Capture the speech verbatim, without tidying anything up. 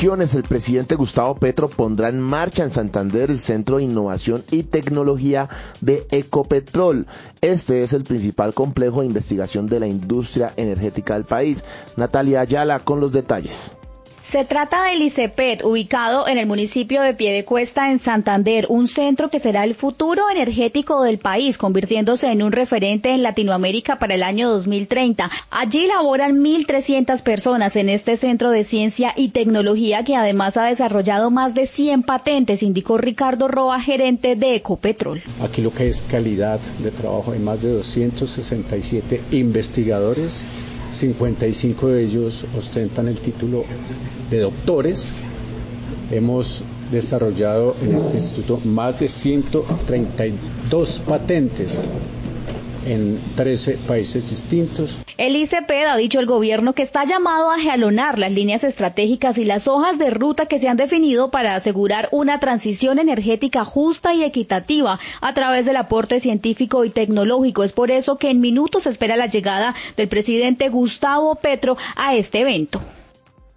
vacaciones, el presidente Gustavo Petro pondrá en marcha en Santander el Centro de Innovación y Tecnología de Ecopetrol. Este es el principal complejo de investigación de la industria energética del país. Natalia Ayala con los detalles. Se trata del ICEPET, ubicado en el municipio de Piedecuesta, en Santander, un centro que será el futuro energético del país, convirtiéndose en un referente en Latinoamérica para el año dos mil treinta. Allí laboran mil trescientas personas en este centro de ciencia y tecnología, que además ha desarrollado más de cien patentes, indicó Ricardo Roa, gerente de Ecopetrol. Aquí lo que es calidad de trabajo, hay más de doscientos sesenta y siete investigadores, cincuenta y cinco de ellos ostentan el título de doctores. Hemos desarrollado en este instituto más de ciento treinta y dos patentes en trece países distintos. El ICEPET ha dicho el gobierno que está llamado a jalonar las líneas estratégicas y las hojas de ruta que se han definido para asegurar una transición energética justa y equitativa a través del aporte científico y tecnológico. Es por eso que en minutos se espera la llegada del presidente Gustavo Petro a este evento.